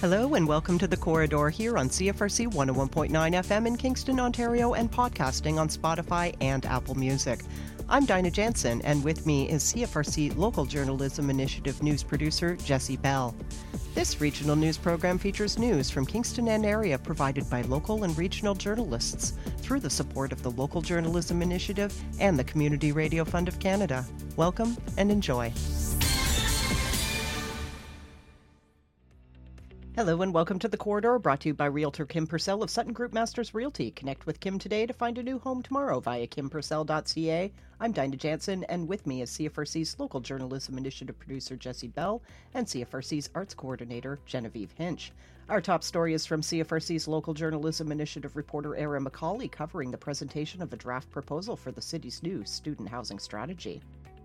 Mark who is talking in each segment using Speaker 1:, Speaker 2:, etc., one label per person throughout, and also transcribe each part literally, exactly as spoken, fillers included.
Speaker 1: Hello and welcome to The Corridor here on C F R C one oh one point nine F M in Kingston, Ontario, and podcasting on Spotify and Apple Music. I'm Dinah Jansen, and with me is C F R C Local Journalism Initiative news producer Jessie Bell. This regional news program features news from Kingston and area provided by local and regional journalists through the support of the Local Journalism Initiative and the Community Radio Fund of Canada. Welcome and enjoy. Hello and welcome to The Corridor, brought to you by Realtor Kim Purcell of Sutton Group Masters Realty. Connect with Kim today to find a new home tomorrow via kim purcell dot c a. I'm Dinah Jansen, and with me is C F R C's Local Journalism Initiative producer Jessie Bell and C F R C's Arts Coordinator Genevieve Hinch. Our top story is from C F R C's Local Journalism Initiative reporter Erin McCauley, covering the presentation of a draft proposal for the city's new student housing strategy.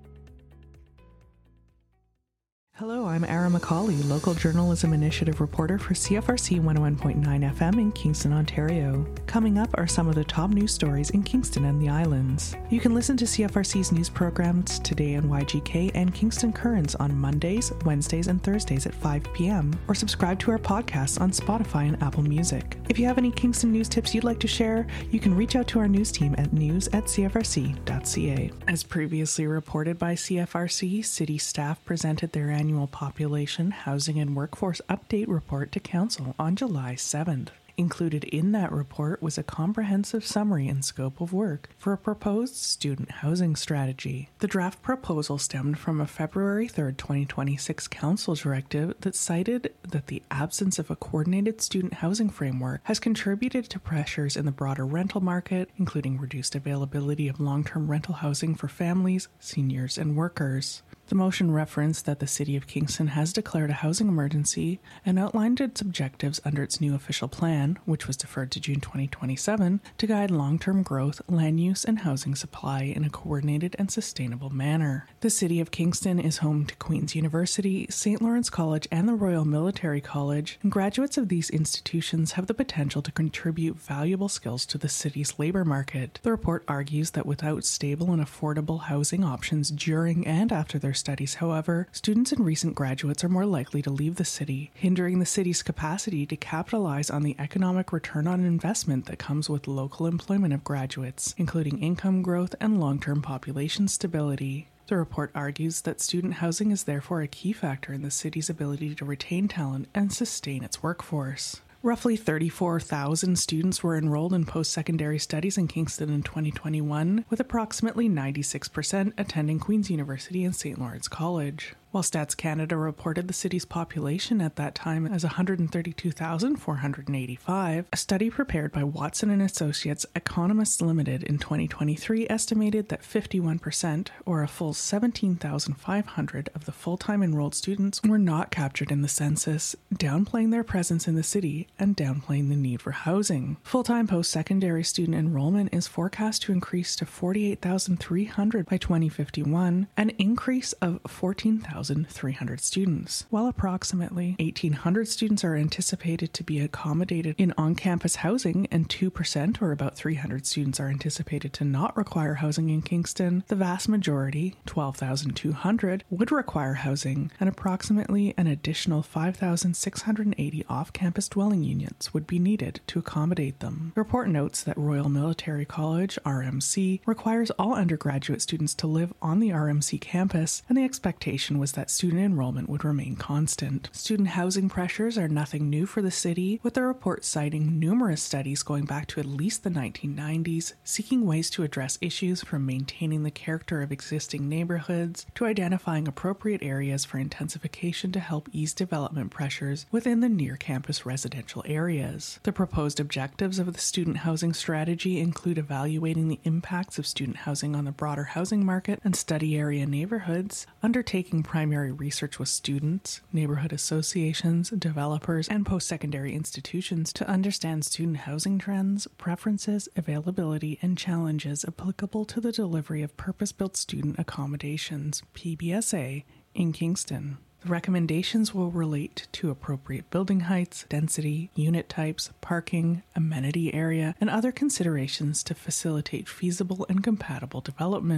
Speaker 2: Hello, I'm Erin McCauley, Local Journalism Initiative reporter for C F R C one oh one point nine F M in Kingston, Ontario. Coming up are some of the top news stories in Kingston and the Islands. You can listen to C F R C's news programs Today on Y G K and Kingston Currents on Mondays, Wednesdays, and Thursdays at five p.m. or subscribe to our podcasts on Spotify and Apple Music. If you have any Kingston news tips you'd like to share, you can reach out to our news team at news at c f r c dot c a. As previously reported by C F R C, city staff presented their annual Annual Population, Housing and Workforce Update Report to Council on July seventh. Included in that report was a comprehensive summary and scope of work for a proposed student housing strategy. The draft proposal stemmed from a February third, twenty twenty-six Council directive that cited that the absence of a coordinated student housing framework has contributed to pressures in the broader rental market, including reduced availability of long-term rental housing for families, seniors, and workers. The motion referenced that the City of Kingston has declared a housing emergency and outlined its objectives under its new official plan, which was deferred to June twenty twenty-seven, to guide long-term growth, land use, and housing supply in a coordinated and sustainable manner. The City of Kingston is home to Queen's University, Saint Lawrence College, and the Royal Military College, and graduates of these institutions have the potential to contribute valuable skills to the city's labor market. The report argues that without stable and affordable housing options during and after their studies, however, students and recent graduates are more likely to leave the city, hindering the city's capacity to capitalize on the economic return on investment that comes with local employment of graduates, including income growth and long-term population stability. The report argues that student housing is therefore a key factor in the city's ability to retain talent and sustain its workforce. Roughly thirty-four thousand students were enrolled in post-secondary studies in Kingston in twenty twenty-one, with approximately ninety-six percent attending Queen's University and Saint Lawrence College. While Stats Canada reported the city's population at that time as one hundred thirty-two thousand four hundred eighty-five, a study prepared by Watson and Associates Economists Limited in twenty twenty-three estimated that fifty-one percent, or a full seventeen thousand five hundred of the full-time enrolled students were not captured in the census, downplaying their presence in the city and downplaying the need for housing. Full-time post-secondary student enrollment is forecast to increase to forty-eight thousand three hundred by twenty fifty-one, an increase of fourteen thousand three hundred students, while approximately eighteen hundred students are anticipated to be accommodated in on-campus housing and two percent, or about three hundred students, are anticipated to not require housing in Kingston. The vast majority, twelve thousand two hundred, would require housing, and approximately an additional five thousand six hundred eighty off-campus dwelling units would be needed to accommodate them. The report notes that Royal Military College, R M C, requires all undergraduate students to live on the R M C campus, and the expectation was that student enrollment would remain constant. Student housing pressures are nothing new for the city, with the report citing numerous studies going back to at least the nineteen nineties, seeking ways to address issues from maintaining the character of existing neighborhoods to identifying appropriate areas for intensification to help ease development pressures within the near-campus residential areas. The proposed objectives of the student housing strategy include evaluating the impacts of student housing on the broader housing market and study area neighborhoods, undertaking primary research with students, neighborhood associations, developers, and post-secondary institutions to understand student housing trends, preferences, availability, and challenges applicable to the delivery of purpose-built student accommodations, P B S A, in Kingston. The recommendations will relate to appropriate building heights, density, unit types, parking, amenity area, and other considerations to facilitate feasible and compatible development.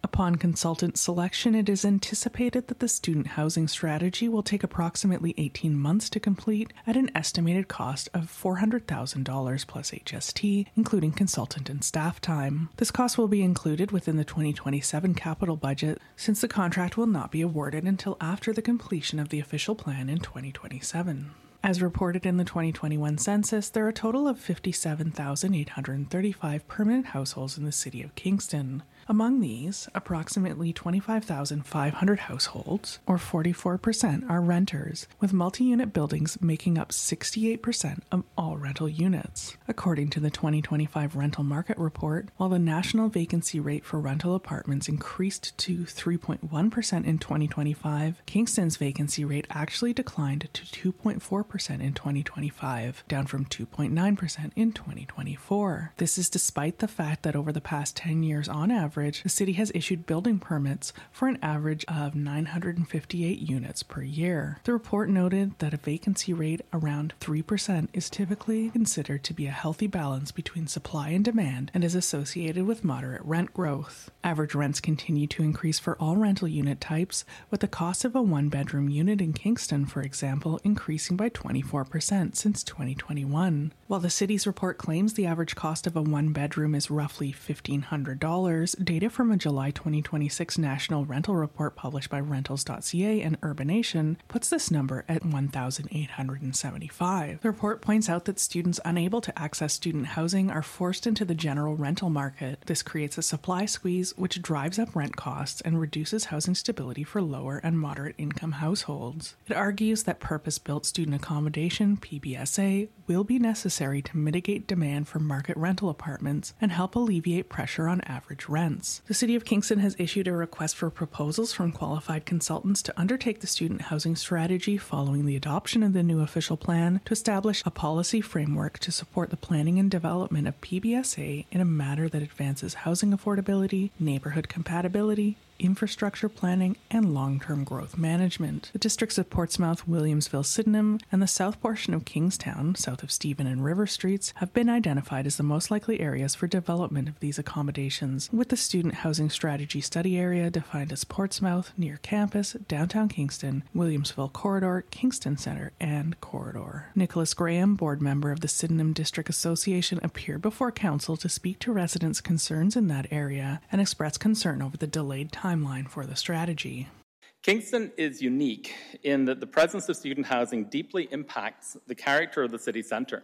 Speaker 2: Upon consultant selection, it is anticipated that the student housing strategy will take approximately eighteen months to complete at an estimated cost of four hundred thousand dollars plus H S T, including consultant and staff time. This cost will be included within the twenty twenty-seven capital budget, since the contract will not be awarded until after the completion of the official plan in twenty twenty-seven. As reported in the twenty twenty-one census, there are a total of fifty-seven thousand eight hundred thirty-five permanent households in the City of Kingston. Among these, approximately twenty-five thousand five hundred households, or forty-four percent, are renters, with multi-unit buildings making up sixty-eight percent of all rental units. According to the twenty twenty-five Rental Market Report, while the national vacancy rate for rental apartments increased to three point one percent in twenty twenty-five, Kingston's vacancy rate actually declined to two point four percent in twenty twenty-five, down from two point nine percent in twenty twenty-four. This is despite the fact that over the past ten years on average, the city has issued building permits for an average of nine hundred fifty-eight units per year. The report noted that a vacancy rate around three percent is typically considered to be a healthy balance between supply and demand and is associated with moderate rent growth. Average rents continue to increase for all rental unit types, with the cost of a one-bedroom unit in Kingston, for example, increasing by twenty-four percent since twenty twenty-one. While the city's report claims the average cost of a one-bedroom is roughly fifteen hundred dollars, data from a July twenty twenty-six national rental report published by rentals dot c a and Urbanation puts this number at one thousand eight hundred seventy-five dollars. The report points out that students unable to access student housing are forced into the general rental market. This creates a supply squeeze, which drives up rent costs and reduces housing stability for lower and moderate income households. It argues that purpose-built student accommodation, P B S A, will be necessary to mitigate demand for market rental apartments and help alleviate pressure on average rents. The City of Kingston has issued a request for proposals from qualified consultants to undertake the student housing strategy following the adoption of the new official plan to establish a policy framework to support the planning and development of P B S A in a manner that advances housing affordability, neighborhood compatibility, infrastructure planning, and long-term growth management. The districts of Portsmouth, Williamsville, Sydenham, and the south portion of Kingstown, south of Stephen and River Streets, have been identified as the most likely areas for development of these accommodations, with the Student Housing Strategy Study Area defined as Portsmouth, near campus, downtown Kingston, Williamsville Corridor, Kingston Centre, and Corridor. Nicholas Graham, board member of the Sydenham District Association, appeared before council to speak to residents' concerns in that area and express concern over the delayed time timeline for the strategy.
Speaker 3: Kingston is unique in that the presence of student housing deeply impacts the character of the city centre.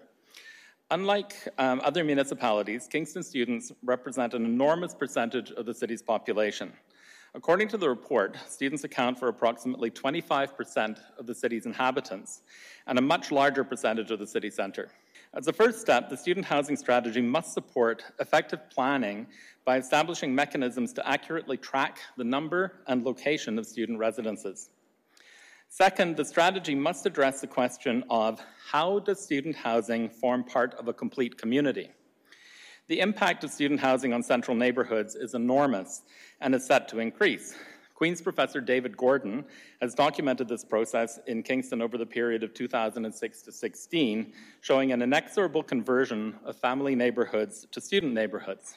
Speaker 3: Unlike um, other municipalities, Kingston students represent an enormous percentage of the city's population. According to the report, students account for approximately twenty-five percent of the city's inhabitants and a much larger percentage of the city centre. As a first step, the student housing strategy must support effective planning by establishing mechanisms to accurately track the number and location of student residences. Second, the strategy must address the question of how does student housing form part of a complete community? The impact of student housing on central neighbourhoods is enormous and is set to increase. Queen's Professor David Gordon has documented this process in Kingston over the period of two thousand six to sixteen, showing an inexorable conversion of family neighbourhoods to student neighbourhoods.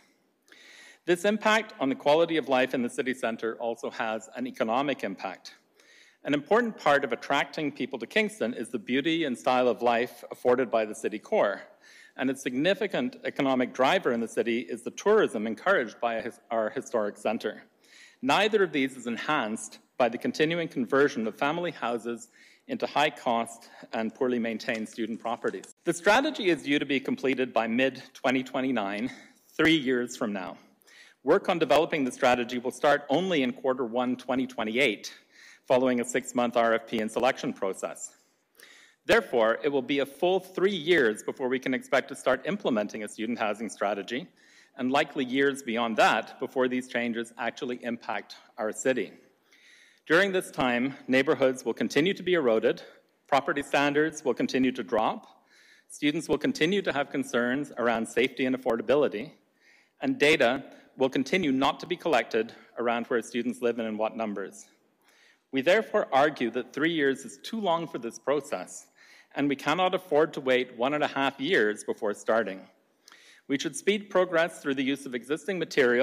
Speaker 3: This impact on the quality of life in the city centre also has an economic impact. An important part of attracting people to Kingston is the beauty and style of life afforded by the city core. And a significant economic driver in the city is the tourism encouraged by our historic centre. Neither of these is enhanced by the continuing conversion of family houses into high-cost and poorly maintained student properties. The strategy is due to be completed by mid twenty twenty-nine, three years from now. Work on developing the strategy will start only in quarter one twenty twenty-eight, following a six-month R F P and selection process. Therefore, it will be a full three years before we can expect to start implementing a student housing strategy, and likely years beyond that before these changes actually impact our city. During this time, neighbourhoods will continue to be eroded, property standards will continue to drop, students will continue to have concerns around safety and affordability, and data will continue not to be collected around where students live and in what numbers. We therefore argue that three years is too long for this process, and we cannot afford to wait one and a half years before starting. We should speed progress through the use of existing materials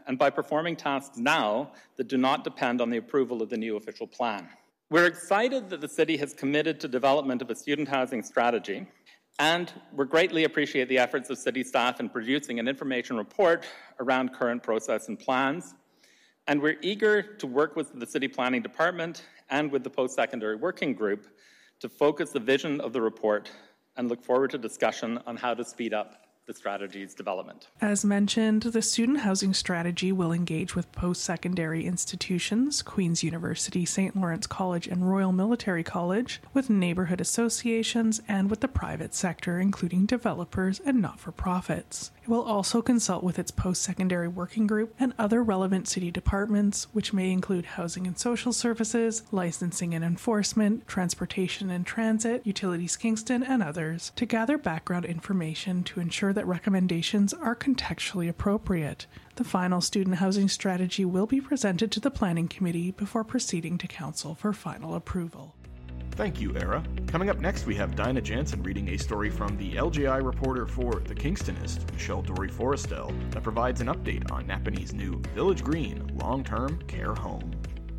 Speaker 3: and by performing tasks now that do not depend on the approval of the new official plan. We're excited that the city has committed to development of a student housing strategy, and we greatly appreciate the efforts of city staff in producing an information report around current process and plans. And we're eager to work with the City Planning Department and with the Post-Secondary Working Group to focus the vision of the report and look forward to discussion on how to speed up the strategy's development.
Speaker 2: As mentioned, the student housing strategy will engage with post-secondary institutions, Queen's University, Saint Lawrence College, and Royal Military College, with neighborhood associations, and with the private sector, including developers and not-for-profits. It will also consult with its post-secondary working group and other relevant city departments, which may include housing and social services, licensing and enforcement, transportation and transit, Utilities Kingston, and others, to gather background information to ensure that recommendations are contextually appropriate. The final student housing strategy will be presented to the Planning Committee before proceeding to Council for final approval.
Speaker 4: Thank you, Era. Coming up next, we have Dinah Jansen reading a story from the L J I reporter for The Kingstonist, Michelle Dory-Forrestel, that provides an update on Napanee new Village Green long-term care home.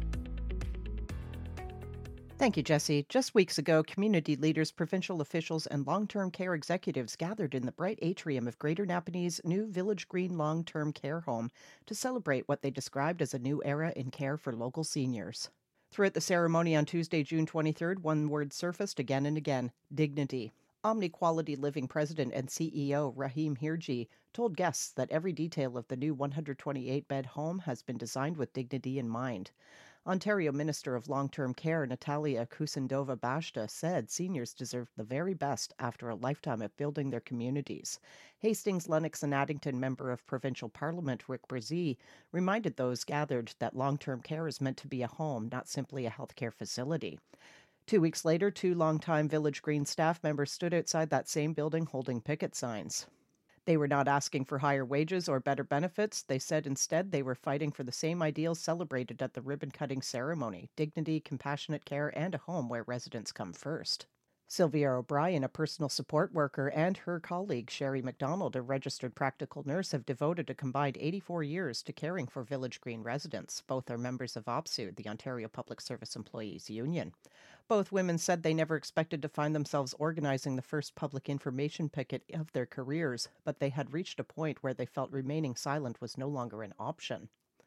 Speaker 1: Thank you, Jesse. Just weeks ago, community leaders, provincial officials, and long-term care executives gathered in the bright atrium of Greater Napanee's new Village Green long-term care home to celebrate what they described as a new era in care for local seniors. Throughout the ceremony on Tuesday, June twenty-third, one word surfaced again and again: dignity. Omni Quality Living President and C E O Rahim Hirji told guests that every detail of the new one hundred twenty-eight bed home has been designed with dignity in mind. Ontario Minister of Long-Term Care Natalia Kusindova-Bashta said seniors deserve the very best after a lifetime of building their communities. Hastings, Lennox and Addington Member of Provincial Parliament Rick Brzee reminded those gathered that long-term care is meant to be a home, not simply a healthcare facility. Two weeks later, two longtime Village Green staff members stood outside that same building holding picket signs. They were not asking for higher wages or better benefits. They said instead they were fighting for the same ideals celebrated at the ribbon-cutting ceremony: dignity, compassionate care, and a home where residents come first. Sylvia O'Brien, a personal support worker, and her colleague Sherry McDonald, a registered practical nurse, have devoted a combined eighty-four years to caring for Village Green residents. Both are members of O P S U, the Ontario Public Service Employees Union. Both women said they never expected to find themselves organizing the first public information picket of their careers, but they had reached a point where they felt remaining silent was no longer an option.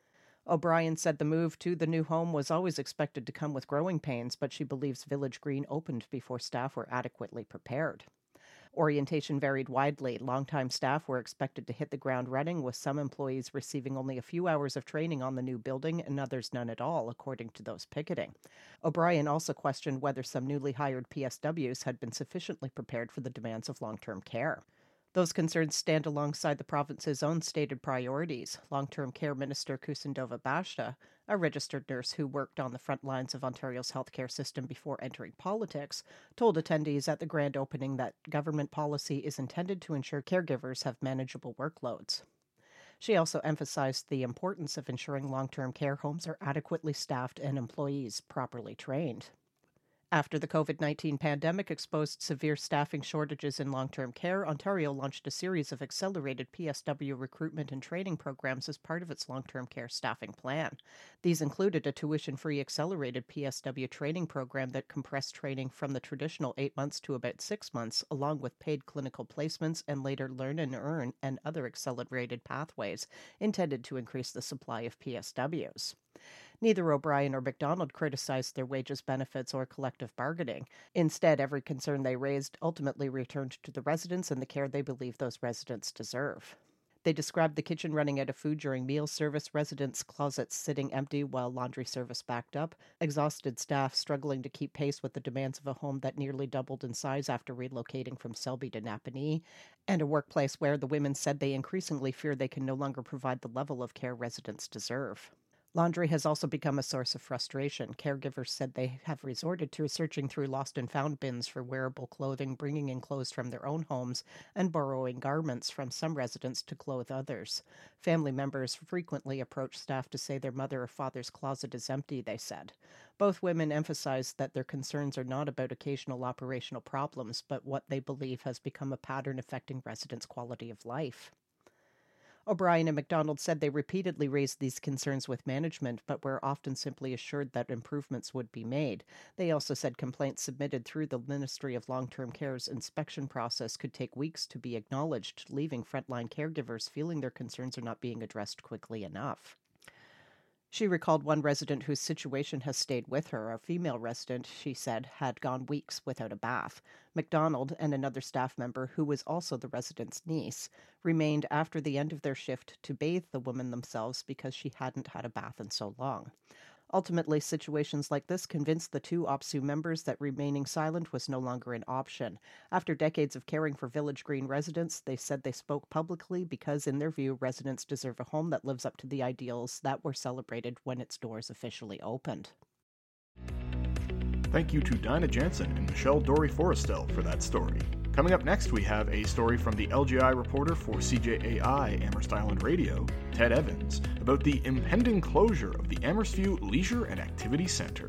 Speaker 1: O'Brien said the move to the new home was always expected to come with growing pains, but she believes Village Green opened before staff were adequately prepared. Orientation varied widely. Longtime staff were expected to hit the ground running, with some employees receiving only a few hours of training on the new building and others none at all, according to those picketing. O'Brien also questioned whether some newly hired P S Ws had been sufficiently prepared for the demands of long-term care. Those concerns stand alongside the province's own stated priorities. Long-term care Minister Kusindova-Bashta, a registered nurse who worked on the front lines of Ontario's healthcare system before entering politics, told attendees at the grand opening that government policy is intended to ensure caregivers have manageable workloads. She also emphasized the importance of ensuring long-term care homes are adequately staffed and employees properly trained. After the COVID nineteen pandemic exposed severe staffing shortages in long-term care, Ontario launched a series of accelerated P S W recruitment and training programs as part of its long-term care staffing plan. These included a tuition-free accelerated P S W training program that compressed training from the traditional eight months to about six months, along with paid clinical placements and later learn and earn and other accelerated pathways intended to increase the supply of P S Ws. Neither O'Brien or McDonald criticized their wages, benefits, or collective bargaining. Instead, every concern they raised ultimately returned to the residents and the care they believe those residents deserve. They described the kitchen running out of food during meal service, residents' closets sitting empty while laundry service backed up, exhausted staff struggling to keep pace with the demands of a home that nearly doubled in size after relocating from Selby to Napanee, and a workplace where the women said they increasingly fear they can no longer provide the level of care residents deserve. Laundry has also become a source of frustration. Caregivers said they have resorted to searching through lost and found bins for wearable clothing, bringing in clothes from their own homes, and borrowing garments from some residents to clothe others. Family members frequently approach staff to say their mother or father's closet is empty, they said. Both women emphasized that their concerns are not about occasional operational problems, but what they believe has become a pattern affecting residents' quality of life. O'Brien and McDonald said they repeatedly raised these concerns with management, but were often simply assured that improvements would be made. They also said complaints submitted through the Ministry of Long-Term Care's inspection process could take weeks to be acknowledged, leaving frontline caregivers feeling their concerns are not being addressed quickly enough. She recalled one resident whose situation has stayed with her. A female resident, she said, had gone weeks without a bath. McDonald and another staff member, who was also the resident's niece, remained after the end of their shift to bathe the woman themselves because she hadn't had a bath in so long. Ultimately, situations like this convinced the two O P S U members that remaining silent was no longer an option. After decades of caring for Village Green residents, they said they spoke publicly because, in their view, residents deserve a home that lives up to the ideals that were celebrated when its doors officially opened.
Speaker 4: Thank you to Dinah Jansen and Michelle Dory-Forrestel for that story. Coming up next, we have a story from the L G I reporter for C J A I Amherst Island Radio, Ted Evans, about the impending closure of the Amherstview Leisure and Activity Centre.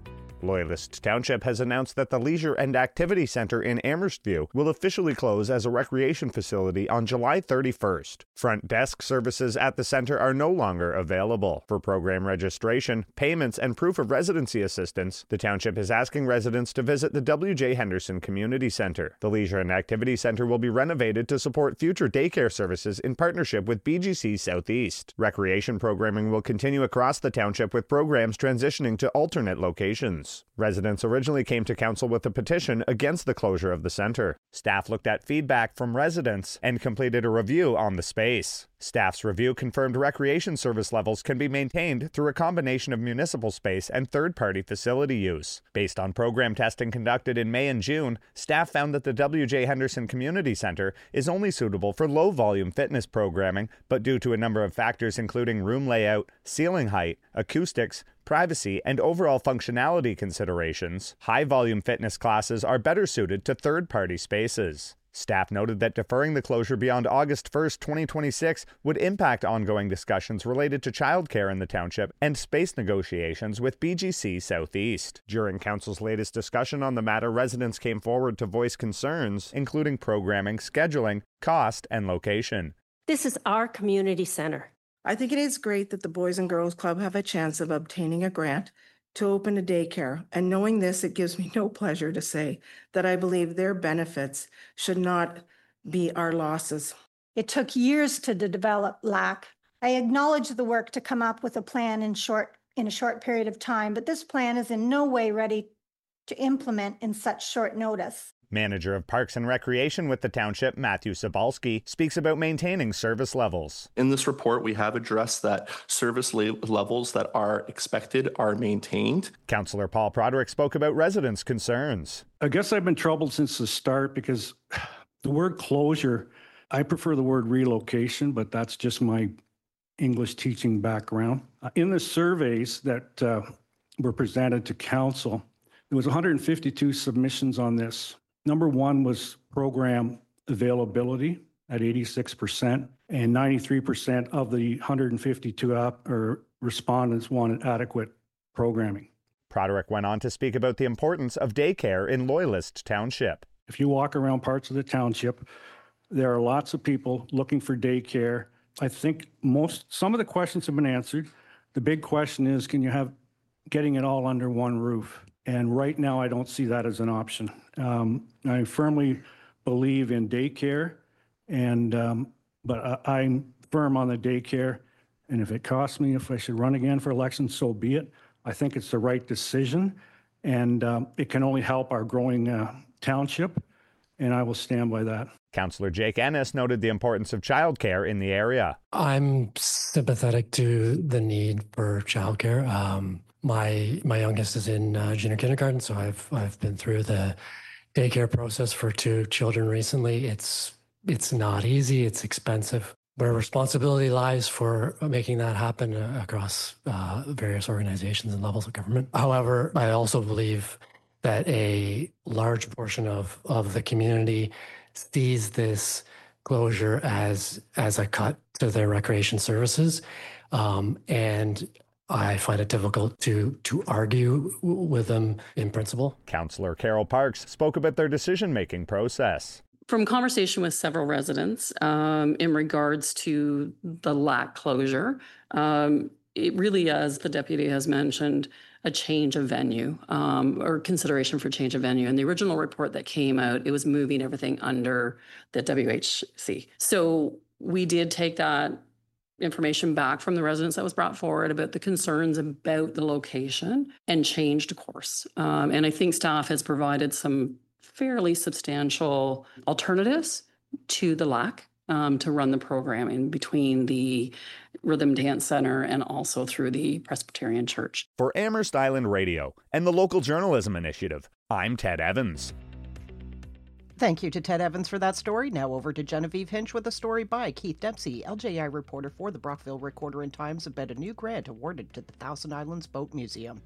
Speaker 5: Loyalist Township has announced that the Leisure and Activity Centre in Amherstview will officially close as a recreation facility on July thirty-first. Front desk services at the centre are no longer available. For program registration, payments, and proof of residency assistance, the Township is asking residents to visit the W J Henderson Community Centre. The Leisure and Activity Centre will be renovated to support future daycare services in partnership with B G C Southeast. Recreation programming will continue across the Township, with programs transitioning to alternate locations. Residents originally came to council with a petition against the closure of the centre. Staff looked at feedback from residents and completed a review on the space. Staff's review confirmed recreation service levels can be maintained through a combination of municipal space and third-party facility use. Based on program testing conducted in May and June, staff found that the W J Henderson Community Centre is only suitable for low-volume fitness programming, but due to a number of factors including room layout, ceiling height, acoustics, privacy, and overall functionality considerations, high-volume fitness classes are better suited to third-party spaces. Staff noted that deferring the closure beyond August first, twenty twenty-six would impact ongoing discussions related to childcare in the township and space negotiations with B G C Southeast. During council's latest discussion on the matter, residents came forward to voice concerns, including programming, scheduling, cost, and location.
Speaker 6: This is our community center.
Speaker 7: I think it is great that the Boys and Girls Club have a chance of obtaining a grant to open a daycare. And knowing this, it gives me no pleasure to say that I believe their benefits should not be our losses.
Speaker 8: It took years to develop L A C. I acknowledge the work to come up with a plan in short in a short period of time, but this plan is in no way ready to implement in such short notice.
Speaker 5: Manager of Parks and Recreation with the Township, Matthew Sobalski, speaks about maintaining service levels.
Speaker 9: In this report, we have addressed that service le- levels that are expected are maintained.
Speaker 5: Councillor Paul Broderick spoke about residents' concerns.
Speaker 10: I guess I've been troubled since the start because the word closure, I prefer the word relocation, but that's just my English teaching background. Uh, in the surveys that uh, were presented to council, there was one hundred fifty-two submissions on this. Number one was program availability at eighty-six percent, and ninety-three percent of the one hundred fifty-two app, or respondents wanted adequate programming.
Speaker 5: Broderick went on to speak about the importance of daycare in Loyalist Township.
Speaker 10: If you walk around parts of the township, there are lots of people looking for daycare. I think most, some of the questions have been answered. The big question is, can you have getting it all under one roof? And right now, I don't see that as an option. Um, I firmly believe in daycare, and um, but I, I'm firm on the daycare. And if it costs me, if I should run again for election, so be it. I think it's the right decision, and um, it can only help our growing uh, township, and I will stand by that.
Speaker 5: Councillor Jake Ennis noted the importance of childcare in the area.
Speaker 11: I'm sympathetic to the need for childcare. Um, My my youngest is in uh, junior kindergarten, so I've I've been through the daycare process for two children recently. It's it's not easy. It's expensive. Where responsibility lies for making that happen uh, across uh, various organizations and levels of government. However, I also believe that a large portion of of the community sees this closure as as a cut to their recreation services, um, and I find it difficult to to argue with them in principle.
Speaker 5: Councillor Carol Parks spoke about their decision-making process.
Speaker 12: From conversation with several residents um, in regards to the L A C closure, um, it really, as the deputy has mentioned, a change of venue um, or consideration for change of venue. And the original report that came out, it was moving everything under the W H C. So we did take that information back from the residents that was brought forward about the concerns about the location and changed course. Um, and I think staff has provided some fairly substantial alternatives to the L A C um, to run the programming between the Rhythm Dance Center and also through the Presbyterian Church.
Speaker 5: For Amherst Island Radio and the Local Journalism Initiative, I'm Ted Evans.
Speaker 1: Thank you to Ted Evans for that story. Now over to Genevieve Hinch with a story by Keith Dempsey, L J I reporter for the Brockville Recorder and Times, about a new grant awarded to the Thousand Islands Boat Museum.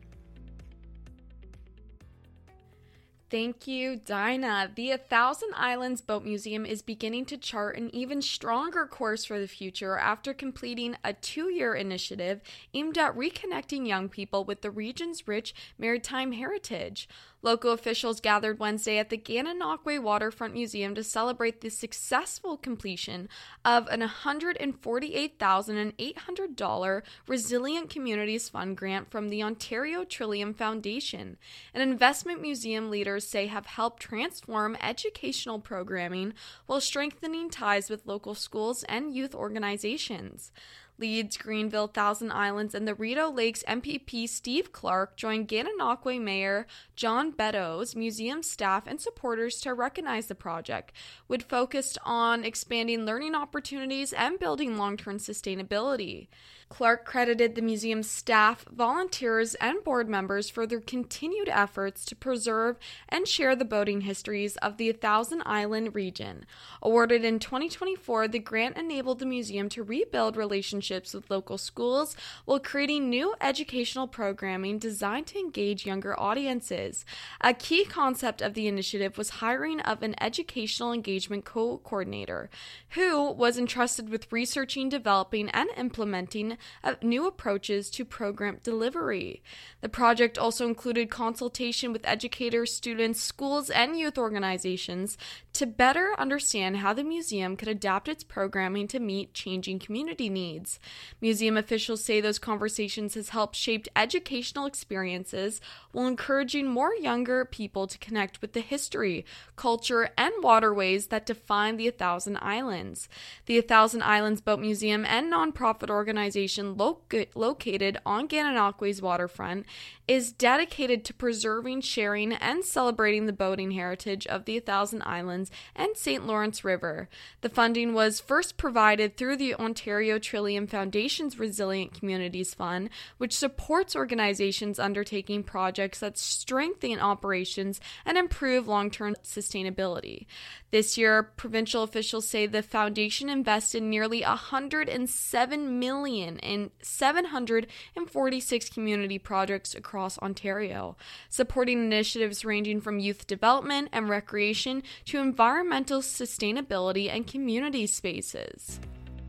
Speaker 13: Thank you, Dinah. The Thousand Islands Boat Museum is beginning to chart an even stronger course for the future after completing a two-year initiative aimed at reconnecting young people with the region's rich maritime heritage. Local officials gathered Wednesday at the Gananoque Waterfront Museum to celebrate the successful completion of an one hundred forty-eight thousand eight hundred dollars Resilient Communities Fund grant from the Ontario Trillium Foundation, an investment museum leaders say have helped transform educational programming while strengthening ties with local schools and youth organizations. Leeds, Greenville, Thousand Islands, and the Rideau Lakes M P P Steve Clark joined Gananoque Mayor John Beddoes, museum staff, and supporters to recognize the project, which focused on expanding learning opportunities and building long-term sustainability. Clark credited the museum's staff, volunteers, and board members for their continued efforts to preserve and share the boating histories of the Thousand Island region. Awarded in twenty twenty-four, the grant enabled the museum to rebuild relationships with local schools while creating new educational programming designed to engage younger audiences. A key concept of the initiative was hiring of an educational engagement co-coordinator, who was entrusted with researching, developing, and implementing of new approaches to program delivery. The project also included consultation with educators, students, schools, and youth organizations to better understand how the museum could adapt its programming to meet changing community needs. Museum officials say those conversations has helped shape educational experiences while encouraging more younger people to connect with the history, culture, and waterways that define the Thousand Islands. The Thousand Islands Boat Museum and nonprofit organization Loca- located on Gananoque's waterfront is dedicated to preserving, sharing, and celebrating the boating heritage of the Thousand Islands and Saint Lawrence River. The funding was first provided through the Ontario Trillium Foundation's Resilient Communities Fund, which supports organizations undertaking projects that strengthen operations and improve long-term sustainability. This year, provincial officials say the foundation invested nearly one hundred seven million dollars in seven hundred forty-six community projects across Ontario, supporting initiatives ranging from youth development and recreation to environmental sustainability and community spaces.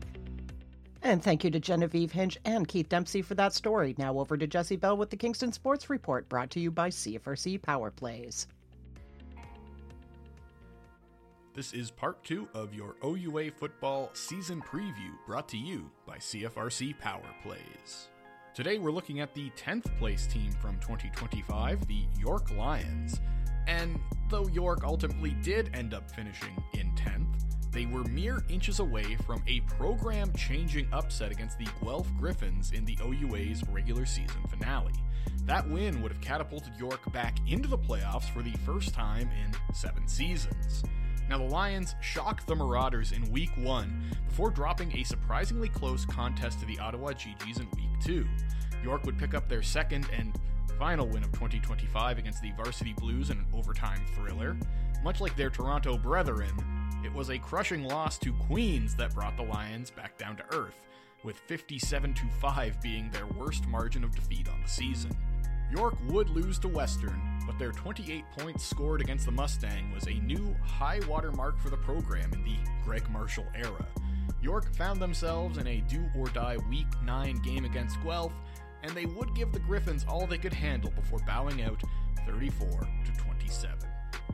Speaker 1: And thank you to Genevieve Hinch and Keith Dempsey for that story. Now over to Jesse Bell with the Kingston Sports Report, brought to you by C F R C Power Plays.
Speaker 4: This is part two of your O U A football season preview, brought to you by C F R C Power Plays. Today we're looking at the tenth place team from twenty twenty-five, the York Lions. And though York ultimately did end up finishing in tenth, they were mere inches away from a program-changing upset against the Guelph Griffins in the O U A's regular season finale. That win would have catapulted York back into the playoffs for the first time in seven seasons. Now, the Lions shocked the Marauders in Week one before dropping a surprisingly close contest to the Ottawa Gee Gees in Week two. York would pick up their second and final win of twenty twenty-five against the Varsity Blues in an overtime thriller. Much like their Toronto brethren, it was a crushing loss to Queens that brought the Lions back down to earth, with fifty-seven to five being their worst margin of defeat on the season. York would lose to Western, but their twenty-eight points scored against the Mustang was a new high water mark for the program in the Greg Marshall era. York found themselves in a do-or-die Week nine game against Guelph, and they would give the Griffins all they could handle before bowing out thirty-four to twenty-seven.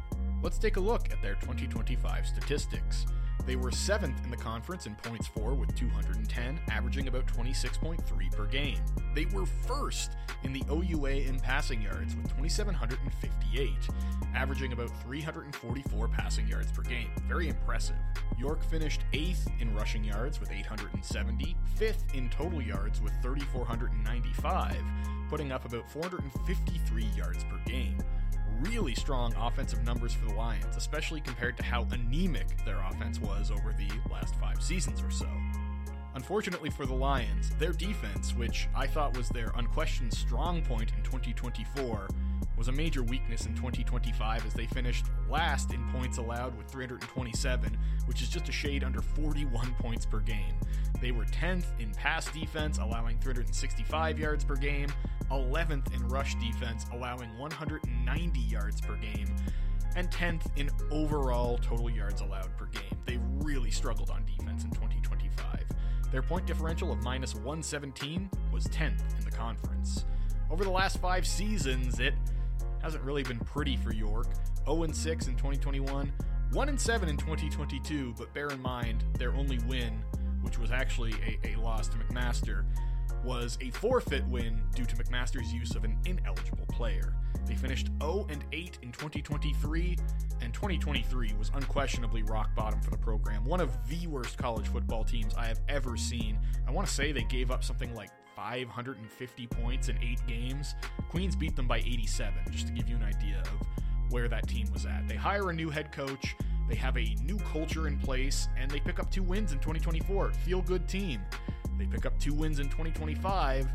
Speaker 4: Let's take a look at their twenty twenty-five statistics. They were seventh in the conference in points for with two hundred ten, averaging about twenty-six point three per game. They were first in the O U A in passing yards with two thousand seven hundred fifty-eight, averaging about three hundred forty-four passing yards per game. Very impressive. York finished eighth in rushing yards with eight hundred seventy, fifth in total yards with three thousand four hundred ninety-five, putting up about four hundred fifty-three yards per game. Really strong offensive numbers for the Lions, especially compared to how anemic their offense was over the last five seasons or so. Unfortunately for the Lions, their defense, which I thought was their unquestioned strong point in twenty twenty-four, was a major weakness in twenty twenty-five as they finished last in points allowed with three hundred twenty-seven, which is just a shade under forty-one points per game. They were tenth in pass defense, allowing three hundred sixty-five yards per game, eleventh in rush defense, allowing one hundred ninety yards per game, and tenth in overall total yards allowed per game. They really struggled on defense in twenty twenty-five. Their point differential of minus one seventeen was tenth in the conference. Over the last five seasons, it hasn't really been pretty for York. oh and six in twenty twenty-one, one and seven in twenty twenty-two, but bear in mind their only win, which was actually a, a loss to McMaster, was a forfeit win due to McMaster's use of an ineligible player. They finished oh and eight in twenty twenty-three, and twenty twenty-three was unquestionably rock bottom for the program. One of the worst college football teams I have ever seen. I want to say they gave up something like five hundred fifty points in eight games. Queens beat them by eighty-seven, just to give you an idea of where that team was at. They hire a new head coach, they have a new culture in place, and they pick up two wins in twenty twenty-four. Feel-good team. They pick up two wins in twenty twenty-five,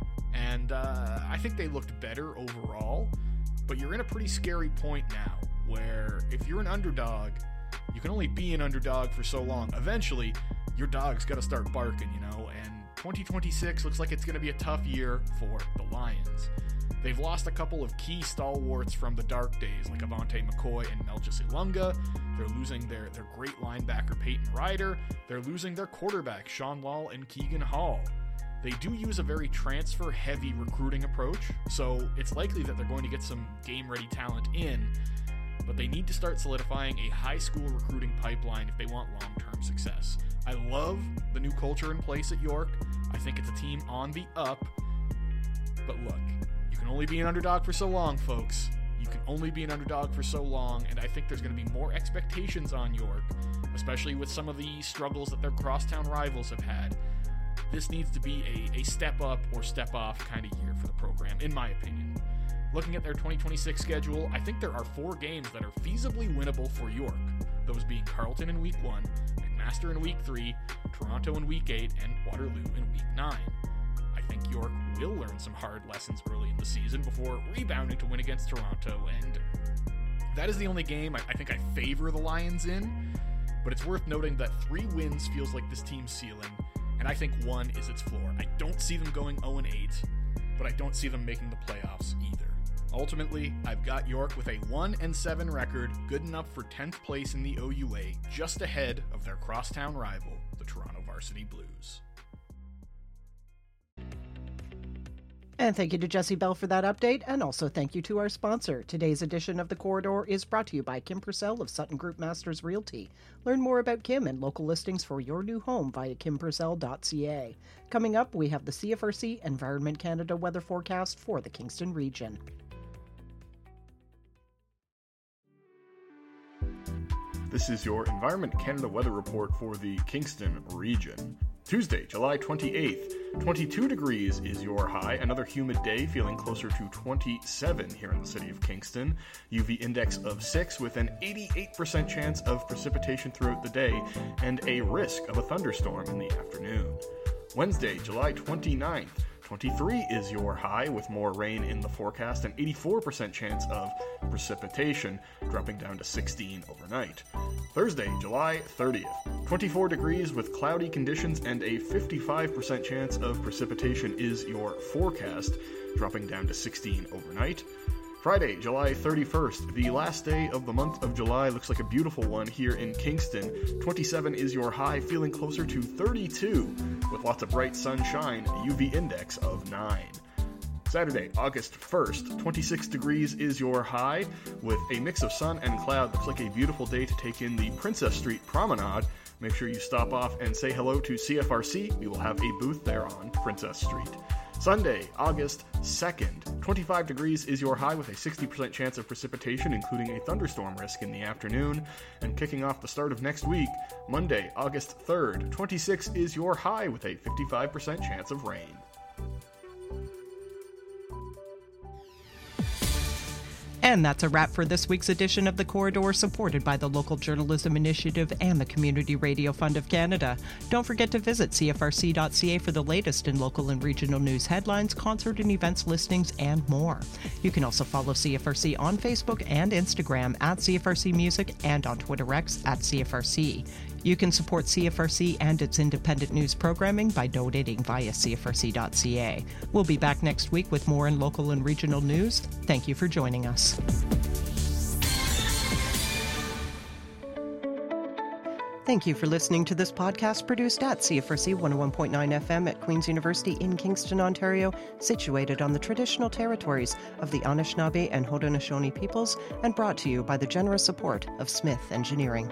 Speaker 4: and uh, I think they looked better overall, but you're in a pretty scary point now, where if you're an underdog, you can only be an underdog for so long. Eventually, your dog's got to start barking, you know, and twenty twenty-six looks like it's going to be a tough year for the Lions. They've lost a couple of key stalwarts from the dark days, like Avante McCoy and Melchus Ilunga. They're losing their, their great linebacker, Peyton Ryder. They're losing their quarterback, Sean Law and Keegan Hall. They do use a very transfer-heavy recruiting approach, so it's likely that they're going to get some game-ready talent in, but they need to start solidifying a high school recruiting pipeline if they want long-term success. I love the new culture in place at York. I think it's a team on the up, but look, you can only be an underdog for so long, folks. You can only be an underdog for so long, and I think there's going to be more expectations on York, especially with some of the struggles that their crosstown rivals have had. This needs to be a, a step up or step off kind of year for the program, in my opinion. Looking at their twenty twenty-six schedule, I think there are four games that are feasibly winnable for York, those being Carleton in week one, McMaster in week three, Toronto in week eight, and Waterloo in week nine. I think York will learn some hard lessons early in the season before rebounding to win against Toronto, and that is the only game I, I think I favor the Lions in, but it's worth noting that three wins feels like this team's ceiling, and I think one is its floor. I don't see them going oh and eight, but I don't see them making the playoffs either. Ultimately, I've got York with a one and seven record, good enough for tenth place in the O U A, just ahead of their crosstown rival, the Toronto Varsity Blues.
Speaker 1: And thank you to Jesse Bell for that update, and also thank you to our sponsor. Today's edition of The Corridor is brought to you by Kim Purcell of Sutton Group Masters Realty. Learn more about Kim and local listings for your new home via kim purcell dot c a. Coming up, we have the C F R C Environment Canada weather forecast for the Kingston region.
Speaker 4: This is your Environment Canada weather report for the Kingston region. Tuesday, July twenty-eighth, twenty-two degrees is your high. Another humid day, feeling closer to twenty-seven here in the city of Kingston. U V index of six with an eighty-eight percent chance of precipitation throughout the day and a risk of a thunderstorm in the afternoon. Wednesday, July twenty-ninth, twenty-three is your high with more rain in the forecast, an eighty-four percent chance of precipitation, dropping down to sixteen overnight. Thursday, July thirtieth, twenty-four degrees with cloudy conditions and a fifty-five percent chance of precipitation is your forecast, dropping down to sixteen overnight. Friday, July thirty-first, the last day of the month of July, looks like a beautiful one here in Kingston. twenty-seven is your high, feeling closer to thirty-two with lots of bright sunshine, U V index of nine. Saturday, August first, twenty-six degrees is your high, with a mix of sun and cloud. Looks like a beautiful day to take in the Princess Street Promenade. Make sure you stop off and say hello to C F R C. We will have a booth there on Princess Street. Sunday, August second, twenty-five degrees is your high with a sixty percent chance of precipitation, including a thunderstorm risk in the afternoon. And kicking off the start of next week, Monday, August third, twenty-six is your high with a fifty-five percent chance of rain.
Speaker 1: And that's a wrap for this week's edition of The Corridor, supported by the Local Journalism Initiative and the Community Radio Fund of Canada. Don't forget to visit C F R C dot C A for the latest in local and regional news headlines, concert and events listings, and more. You can also follow C F R C on Facebook and Instagram at C F R C Music and on Twitter X at C F R C. You can support C F R C and its independent news programming by donating via C F R C dot C A. We'll be back next week with more in local and regional news. Thank you for joining us. Thank you for listening to this podcast produced at C F R C one oh one point nine F M at Queen's University in Kingston, Ontario, situated on the traditional territories of the Anishinaabe and Haudenosaunee peoples, and brought to you by the generous support of Smith Engineering.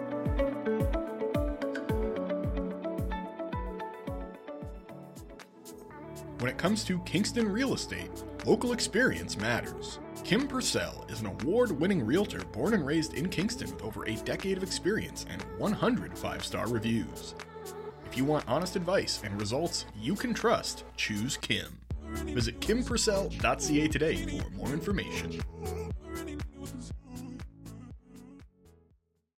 Speaker 4: When it comes to Kingston real estate, local experience matters. Kim Purcell is an award-winning realtor born and raised in Kingston with over a decade of experience and one hundred five-star reviews. If you want honest advice and results you can trust, choose Kim. Visit Kim Purcell dot C A today for more information.